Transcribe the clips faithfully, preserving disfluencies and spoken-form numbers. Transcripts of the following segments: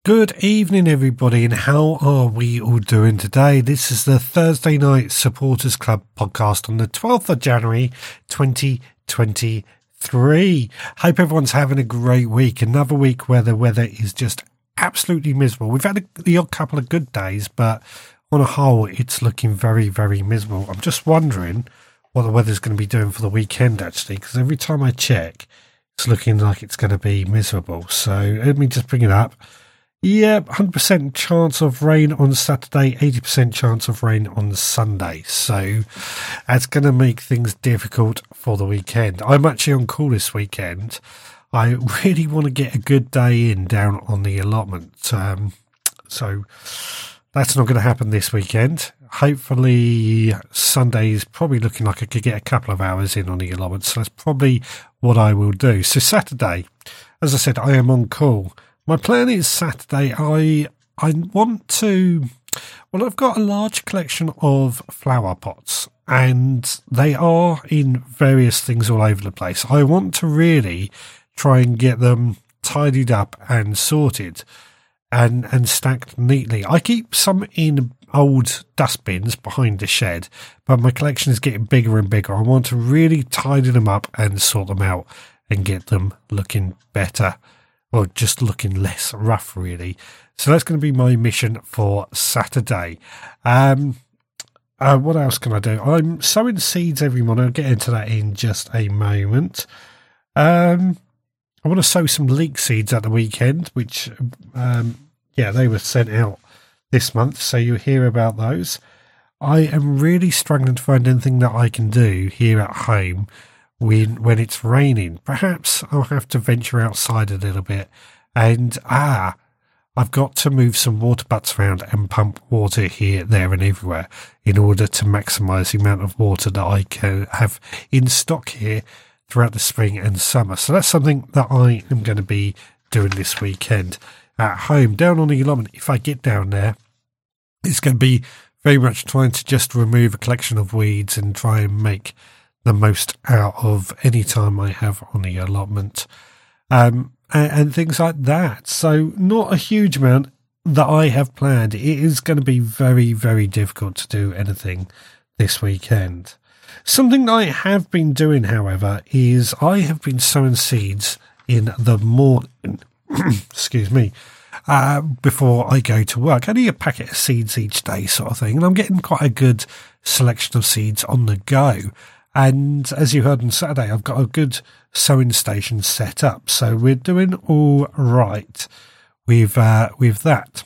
Good evening, everybody, and how are we all doing today? This is the Thursday Night Supporters Club podcast on the twelfth of January, twenty twenty-three. Hope everyone's having a great week. Another week where the weather is just absolutely miserable. We've had a, the odd couple of good days, but on a whole, it's looking very, very miserable. I'm just wondering what the weather's going to be doing for the weekend, actually, because every time I check, it's looking like it's going to be miserable. So let me just bring it up. Yeah, one hundred percent chance of rain on Saturday, eighty percent chance of rain on Sunday. So that's going to make things difficult for the weekend. I'm actually on call this weekend. I really want to get a good day in down on the allotment. Um, so that's not going to happen this weekend. Hopefully Sunday is probably looking like I could get a couple of hours in on the allotment. So that's probably what I will do. So Saturday, as I said, I am on call. My plan is Saturday, I I want to, well, I've got a large collection of flower pots and they are in various things all over the place. I want to really try and get them tidied up and sorted and, and stacked neatly. I keep some in old dustbins behind the shed, but my collection is getting bigger and bigger. I want to really tidy them up and sort them out and get them looking better. Well, just looking less rough, really. So that's going to be my mission for Saturday. Um, uh, what else can I do? I'm sowing seeds every morning. I'll get into that in just a moment. Um, I want to sow some leek seeds at the weekend, which, um, yeah, they were sent out this month, so you'll hear about those. I am really struggling to find anything that I can do here at home when when it's raining. Perhaps I'll have to venture outside a little bit and ah I've got to move some water butts around and pump water here, there and everywhere in order to maximise the amount of water that I can have in stock here throughout the spring and summer. So that's something that I am going to be doing this weekend at home. Down on the allotment, if I get down there, it's going to be very much trying to just remove a collection of weeds and try and make the most out of any time I have on the allotment, um, and, and things like that. So not a huge amount that I have planned. It is going to be very, very difficult to do anything this weekend. Something that I have been doing, however, is I have been sowing seeds in the morning, excuse me, uh, before I go to work. I need a packet of seeds each day sort of thing, and I'm getting quite a good selection of seeds on the go. And as you heard on Saturday, I've got a good sowing station set up. So we're doing all right with uh, with that.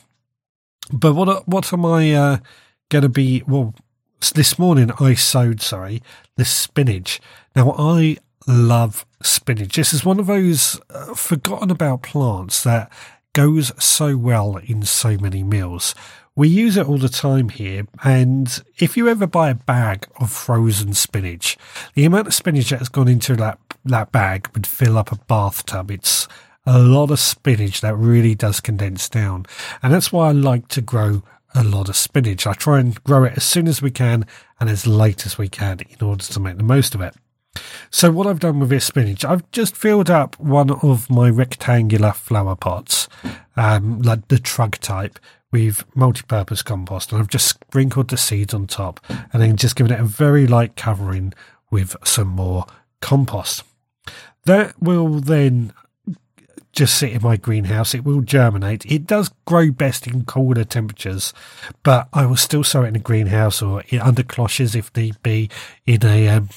But what what am I uh, going to be? Well, this morning I sowed, sorry, the spinach. Now, I love spinach. This is one of those uh, forgotten about plants that goes so well in so many meals. We use it all the time here, and if you ever buy a bag of frozen spinach, the amount of spinach that's gone into that that bag would fill up a bathtub. It's a lot of spinach that really does condense down, and that's why I like to grow a lot of spinach. I try and grow it as soon as we can and as late as we can in order to make the most of it. So what I've done with this spinach, I've just filled up one of my rectangular flower pots, um, like the trug type, with multi-purpose compost, and I've just sprinkled the seeds on top and then just given it a very light covering with some more compost. That will then just sit in my greenhouse. It will germinate. It does grow best in colder temperatures, but I will still sow it in a greenhouse or under cloches if need be, in a um,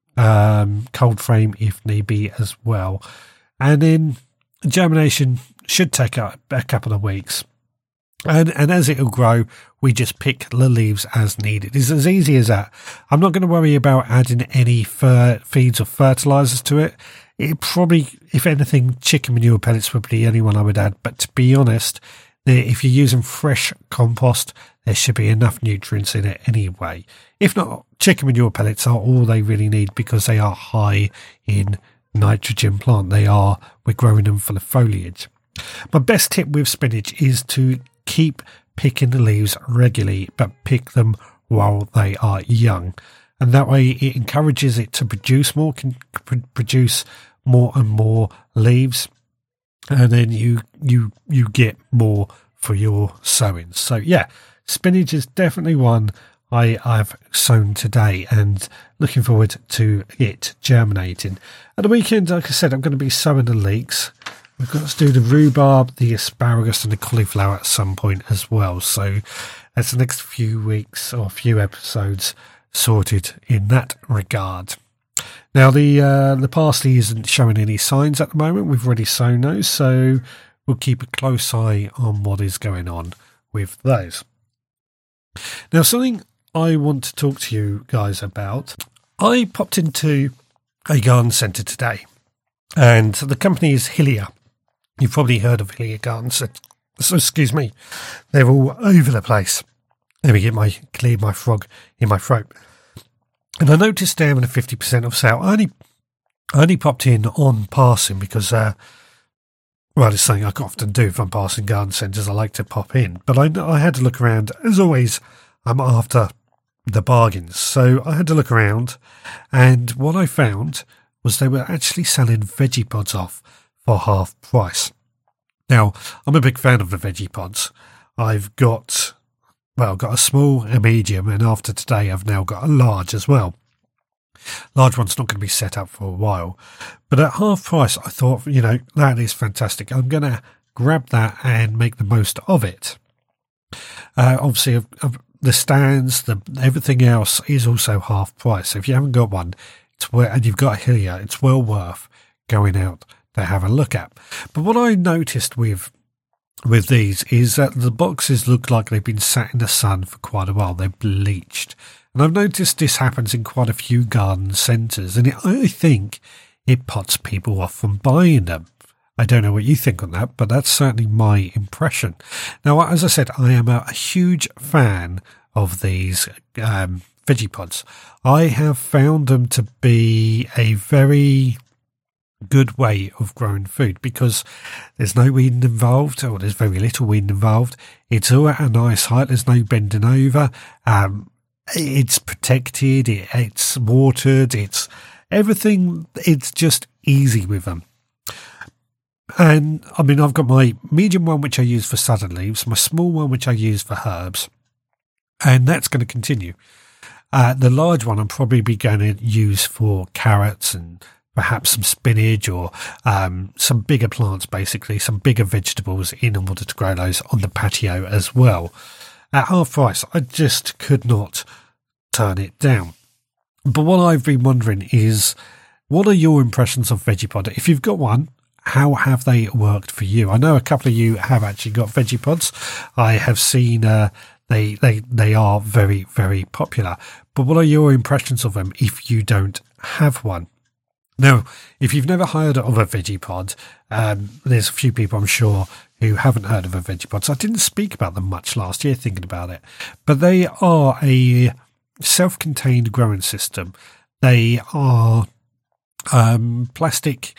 um, cold frame if need be as well. And then germination should take a, a couple of weeks. And, and as it'll grow, we just pick the leaves as needed. It's as easy as that. I'm not going to worry about adding any fer- feeds or fertilizers to it. It probably, if anything, chicken manure pellets would be the only one I would add. But to be honest, if you're using fresh compost, there should be enough nutrients in it anyway. If not, chicken manure pellets are all they really need because they are high in nitrogen plant. They are, we're growing them for the foliage. My best tip with spinach is to keep picking the leaves regularly, but pick them while they are young. And that way it encourages it to produce more, can produce more and more leaves. and then you you you get more for your sowings. So yeah, spinach is definitely one I, I've sown today and looking forward to it germinating. At the weekend, like I said, I'm going to be sowing the leeks. We've got to do the rhubarb, the asparagus and the cauliflower at some point as well. So that's the next few weeks or few episodes sorted in that regard. Now, the uh, the parsley isn't showing any signs at the moment. We've already sown those, so we'll keep a close eye on what is going on with those. Now, something I want to talk to you guys about. I popped into a garden centre today, and the company is Hillier. You've probably heard of Hillier Garden Centre. So, excuse me, they're all over the place. Let me get my clear my frog in my throat. And I noticed they're having a fifty percent off sale. I only, I only popped in on passing because, uh, well, it's something I often do if I'm passing garden centres. I like to pop in. But I, I had to look around. As always, I'm after the bargains. So I had to look around, and what I found was they were actually selling veggie pods off for half price. Now, I'm a big fan of the veggie pods. I've got, well, got a small, a medium, and after today I've now got a large as well. Large one's not going to be set up for a while. But at half price, I thought, you know, that is fantastic. I'm going to grab that and make the most of it. Uh, obviously, I've, I've the stands, the everything else is also half price. So if you haven't got one, it's well, and you've got a Hillier, it's well worth going out to have a look at. But what I noticed with with these is that the boxes look like they've been sat in the sun for quite a while. They're bleached, and I've noticed this happens in quite a few garden centres, and it, I think it puts people off from buying them. I don't know what you think on that, but that's certainly my impression. Now, as I said, I am a huge fan of these um, veggie pods. I have found them to be a very good way of growing food because there's no weeding involved, or there's very little weeding involved. It's all at a nice height. There's no bending over. Um, it's protected. It, it's watered. It's everything. It's just easy with them. And, I mean, I've got my medium one, which I use for sudden leaves, my small one, which I use for herbs, and that's going to continue. Uh, the large one, I'm probably be going to use for carrots and perhaps some spinach or um, some bigger plants, basically, some bigger vegetables in order to grow those on the patio as well. At half price, I just could not turn it down. But what I've been wondering is, what are your impressions of VeggiePod? If you've got one, how have they worked for you? I know a couple of you have actually got veggie pods. I have seen uh, they they they are very, very popular. But what are your impressions of them if you don't have one? Now, if you've never heard of a veggie pod, um, there's a few people I'm sure who haven't heard of a veggie pod. So I didn't speak about them much last year thinking about it. But they are a self-contained growing system. They are um, plastic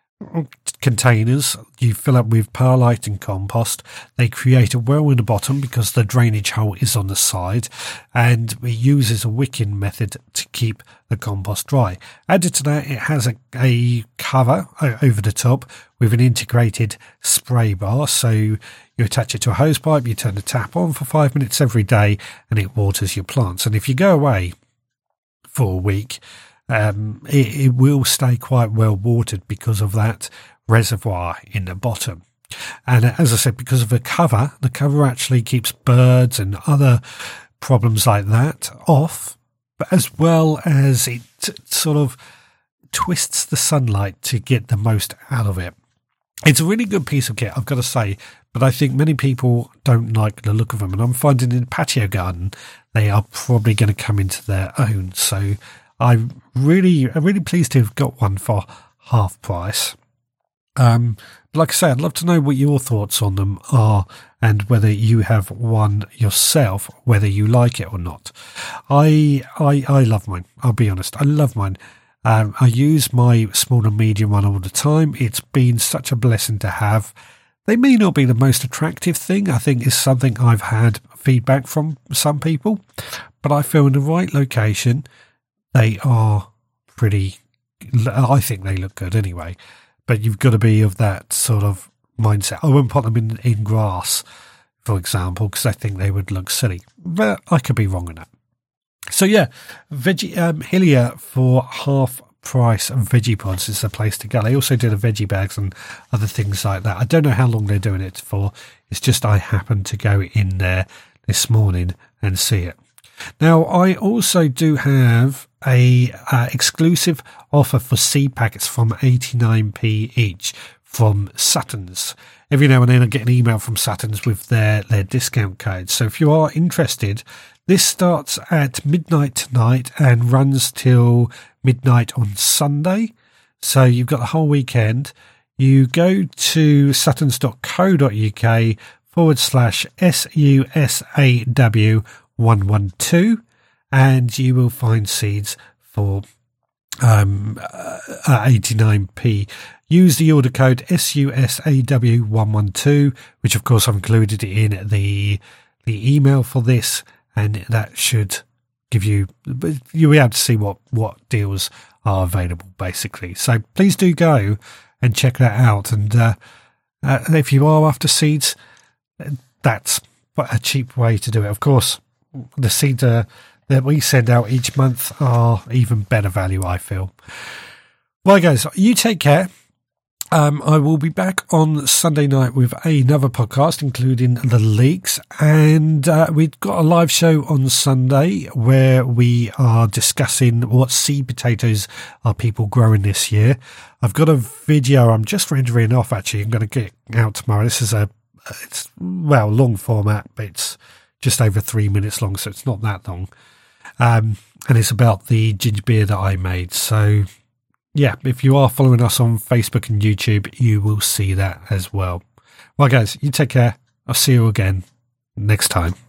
containers you fill up with perlite and compost. They create a well in the bottom because the drainage hole is on the side, and it uses a wicking method to keep the compost dry. Added to that, it has a, a cover over the top with an integrated spray bar, so you attach it to a hose pipe, you turn the tap on for five minutes every day, and it waters your plants. And if you go away for a week, Um, it, it will stay quite well watered because of that reservoir in the bottom. And as I said, because of the cover, the cover actually keeps birds and other problems like that off, but as well as it t- sort of twists the sunlight to get the most out of it. It's a really good piece of kit, I've got to say, but I think many people don't like the look of them. And I'm finding in the patio garden, they are probably going to come into their own. So I'm really, I'm really pleased to have got one for half price. Um, but like I say, I'd love to know what your thoughts on them are and whether you have one yourself, whether you like it or not. I, I, I love mine. I'll be honest. I love mine. Um, I use my small and medium one all the time. It's been such a blessing to have. They may not be the most attractive thing. I think it's something I've had feedback from some people, but I feel in the right location, they are pretty, I think they look good anyway, but you've got to be of that sort of mindset. I wouldn't put them in, in grass, for example, because I think they would look silly. But I could be wrong on that. So yeah, veggie um, Hillier for half price veggie pods is the place to go. They also do the veggie bags and other things like that. I don't know how long they're doing it for. It's just I happened to go in there this morning and see it. Now, I also do have a uh, exclusive offer for seed packets from eighty-nine p each from Sutton's. Every now and then I get an email from Sutton's with their, their discount code. So if you are interested, this starts at midnight tonight and runs till midnight on Sunday. So you've got the whole weekend. You go to suttons.co.uk forward slash S U S A W one one two and you will find seeds for um, uh, eighty-nine p. Use the order code S U S A W one one two, which of course I've included in the the email for this. And that should give you, you'll be able to see what, what deals are available, basically. So please do go and check that out. And uh, uh, if you are after seeds, that's a cheap way to do it. Of course, the seeds uh, that we send out each month are even better value, I feel. Well, guys, you take care. Um, I will be back on Sunday night with another podcast, including the leaks. And uh, we've got a live show on Sunday where we are discussing what seed potatoes are people growing this year. I've got a video I'm just rendering off, actually. I'm going to get out tomorrow. This is a, it's well, long format, but it's just over three minutes long, so it's not that long. Um, and it's about the ginger beer that I made. So yeah, if you are following us on Facebook and YouTube, you will see that as well. Well, guys, you take care. I'll see you again next time.